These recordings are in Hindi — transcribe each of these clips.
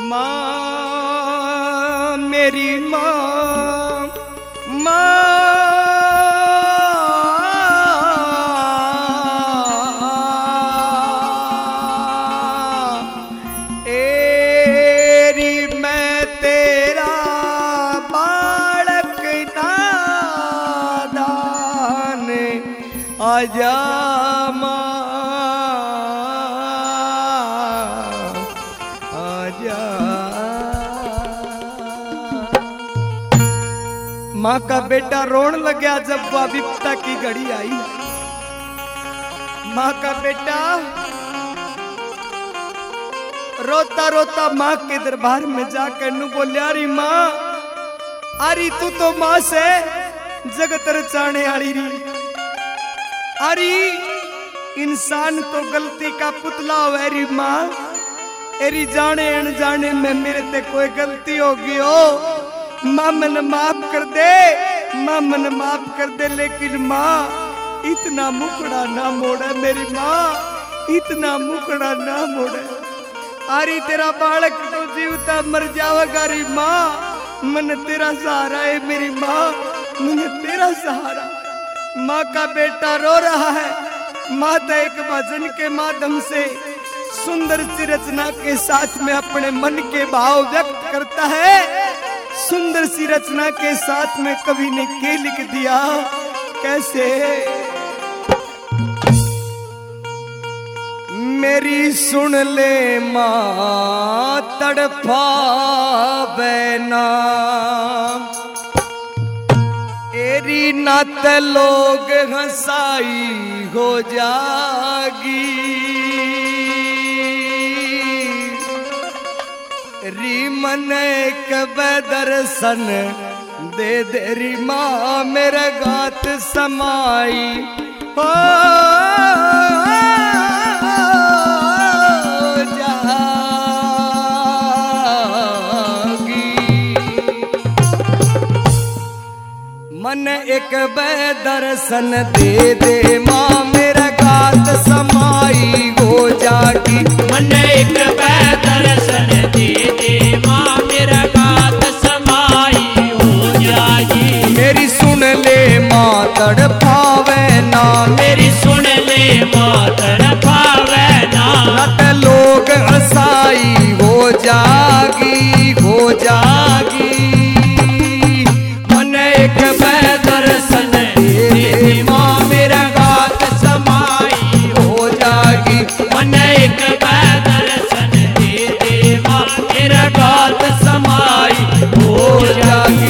माँ मेरी माँ माँ एरी मैं तेरा बालक नादान आजा माँ माँ का बेटा रोन लगा जब वह विपदा की घड़ी आई। माँ का बेटा रोता रोता माँ के दरबार में जाकर नु बोलिया री माँ अरे तू तो माँ से जगत रचाने आली री। अरे इंसान तो गलती का पुतला हो री माँ। एरी जाने अनजाने में मेरे ते कोई गलती होगी हो माँ मन माफ कर दे, माँ मन माफ कर दे। लेकिन माँ इतना मुखड़ा ना मोड़े मेरी माँ, इतना मुखड़ा ना मोड़े। अरे तेरा बालक तो जीवता मर जाएगा री माँ। मन तेरा सहारा है मेरी माँ, मन तेरा सहारा। माँ का बेटा रो रहा है। माता एक भजन के माध्यम से सुंदर सी रचना के साथ में अपने मन के भाव व्यक्त करता है। सुंदर सी रचना के साथ में कवि ने के लिख दिया कैसे। मेरी सुन ले माँ तड़पावे ना एरी नात लोग हंसाई हो जागी। री मन एक दर्शन दे दे री माँ मेरे गात समाई हो जागी। मन एक दर्शन दे दे माँ मेरे गात समाई हो जागी। मन एक दर्शन दे दे माँ मेरा गात समाई हो जागी। मेरी सुन ले माँ तड़पावे ना, मेरी सुन ले माँ तड़पावे ना। नत लोग हंसाई हो जागी हो जागी। मन एक दर्शन दे दे माँ मेरा गात समाई हो जागी। मन एक दर्शन दे दे माँ मेरा गात समाई हो जागी।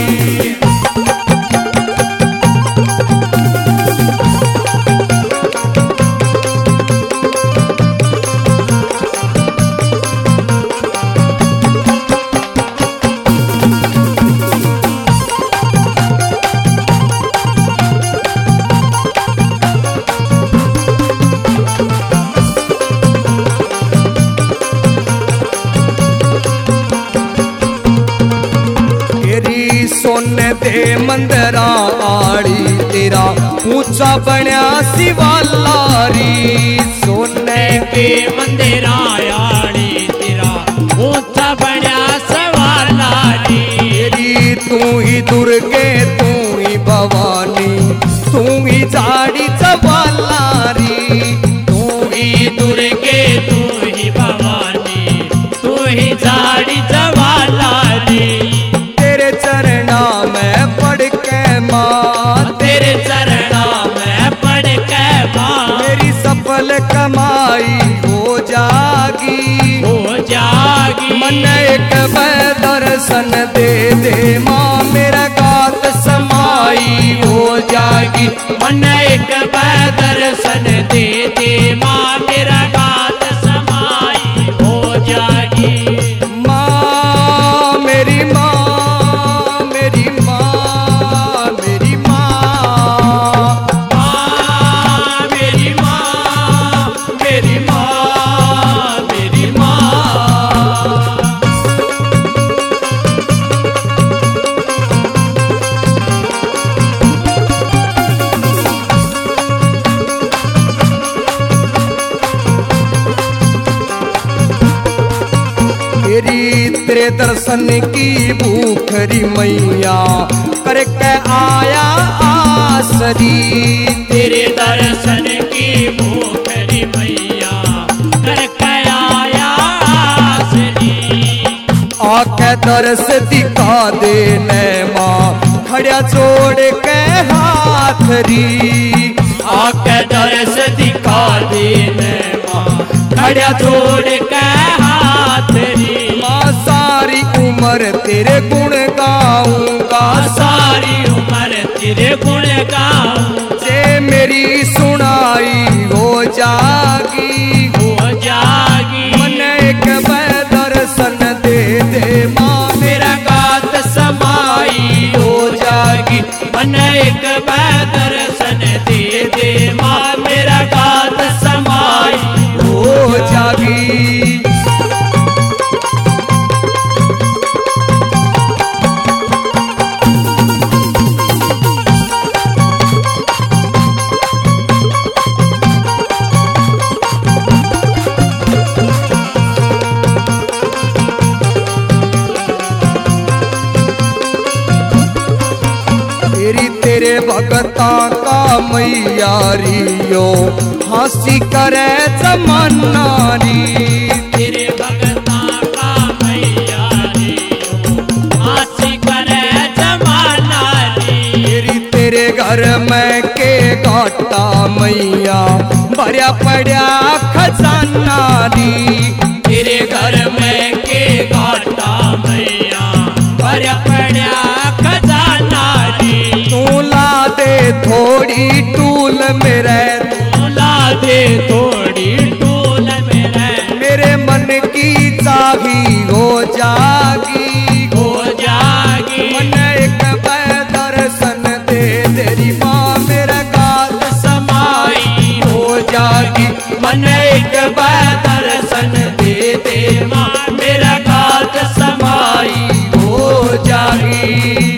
सोने दे मंदिरा आड़ी तेरा ऊंचा बनया शिवालारी। सोने के मंदिरा आड़ी तेरा ऊंचा बनया शिवालारी। तेरी तू ही दुर्गे तू ही भवानी तू ही झाड़ी जवालारी। तू ही दुर्गे तू ही भवानी तू ही झाड़ी जवालारी। तेरे चरणा में पढ़ के माँ, तेरे चरणा में पढ़ के माँ मेरी सफल कमाई हो जागी हो जागी। मन एक दर्शन दे दे माँ मेरा गात समाई हो जागी। मन एक दर्शन दे दे माँ मेरा गात समाई हो जागी। माँ मेरी माँ मेरी माँ मेरी माँ माँ मेरी माँ मेरी माँ मेरी माँ। तेरे दर्शन की भूखरी मैया करके आया आसरी। तेरे दर्शन की भूखरी मैया करके आया आसरी। आके दर्श दिखा दे माँ खड़िया जोड़ के हाथ री। आके दर्श दिखा दे माँ खड़िया जोड़ के हाथ री। माँ सारी उम्र तेरे गुण गाऊंगा, सारी उम्र तेरे गुण गाऊं। जे मेरी सुनाई हो जागी, हो जागी। मन एक दर्शन दे दे माँ मेरा गात समाई हो जागी। मन एक दर्शन दे दे माँ मेरा गात समाई हो जागी। तेरे भगता का मैया रियो हंसी करे जमाना री। तेरे भगता का मैया रियो हंसी करे जमाना री। तेरे घर में के घाटा मैया भरिया पड़ा खजाना री। तेरे घर में के घाटा मैया भरिया पड़ा खजाना री। तू ला दे थोड़ी टूल मेरे, तू ला दे थोड़ी टूल मेरे मन की चाही हो जागी, हो जागी। मन एक दर्शन दे तेरी माँ मेरा गात समाई हो जागी। मन एक दर्शन दे दे माँ मेरा गात समाई हो जागी।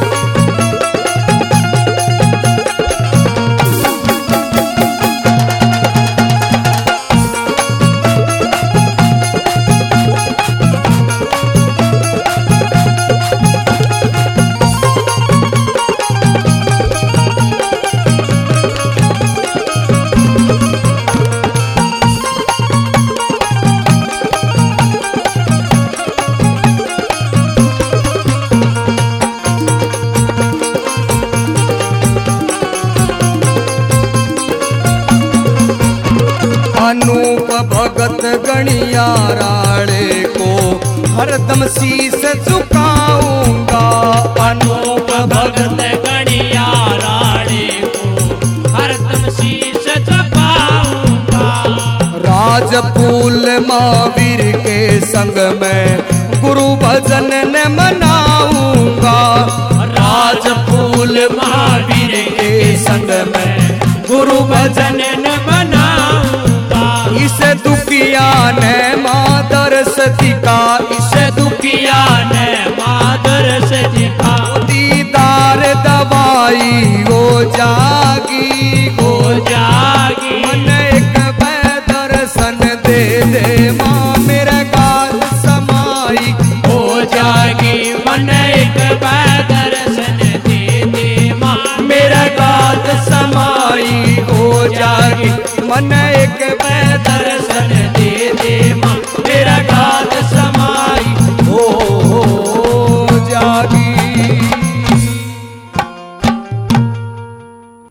अनूप भगत गणिया राणे को हरदम शीस झुकाऊंगा। अनूप भगत गणिया राणे को हरदम शीश झुकाऊंगा। राजफूल महावीर के संग में गुरु भजन न मनाऊंगा। राजफूल महावीर के संग में गुरु भजन न मनाऊंगा। इस दुखिया ने माँ दर्श दिखा, इस दुखिया ने माँ दर्श दिखा। दीदार दवाई हो जागी, हो जागी। मन एक दर्शन दे दे माँ मेरा गात समाई हो जागी। मन एक दर्शन दे दे माँ मेरा गात समाई हो जागी। मन एक दर्शन दे